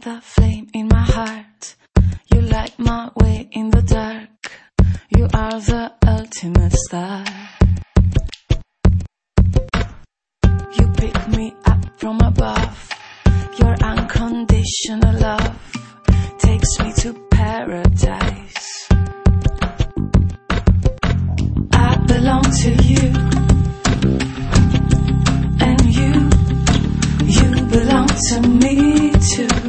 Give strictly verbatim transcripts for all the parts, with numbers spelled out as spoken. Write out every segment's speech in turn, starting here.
the flame in my heart. You light my way in the dark. You are the ultimate star. You pick me up from above. Your unconditional love takes me to paradise. I belong to you, and you, you belong to me too.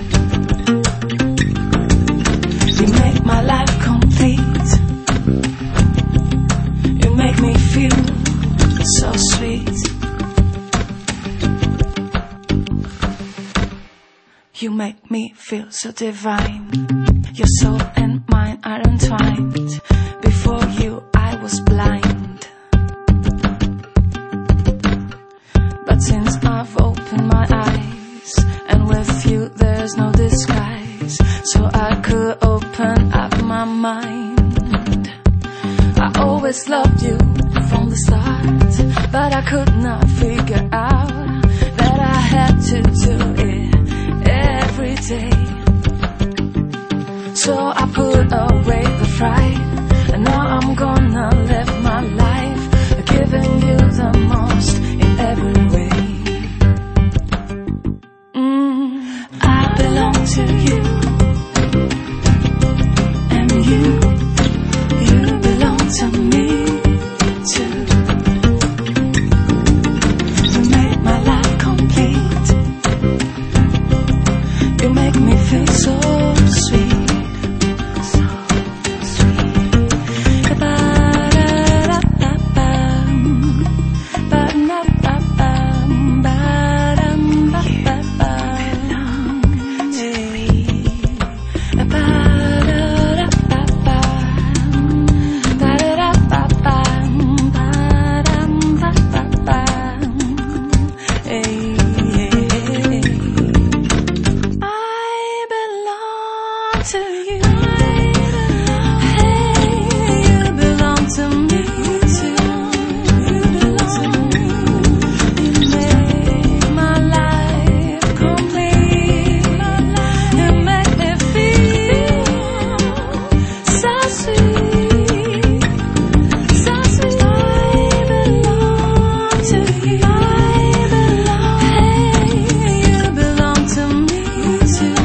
You make my life complete. You make me feel so sweet. You make me feel so divine. Your soul and mine are entwined. Before you I was blind, but since I've opened my eyes, and with you there's no disguise, so I could open up my mind. I always loved you from the start, but I could not figure out that I had to do it every day. So I put away the fright, and now I'm gonna live my life, giving you the most in every way. mm, I belong to you, and you, you belong to me too. You make my life complete. You make me feel so sweet. To you, hey, you belong to me too. You belong to me. You make my life complete. You make me feel so sweet, so sweet. I belong to you. I belong. Hey, you belong to me too.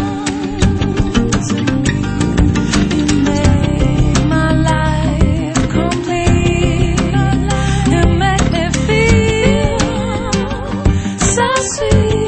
Sweet.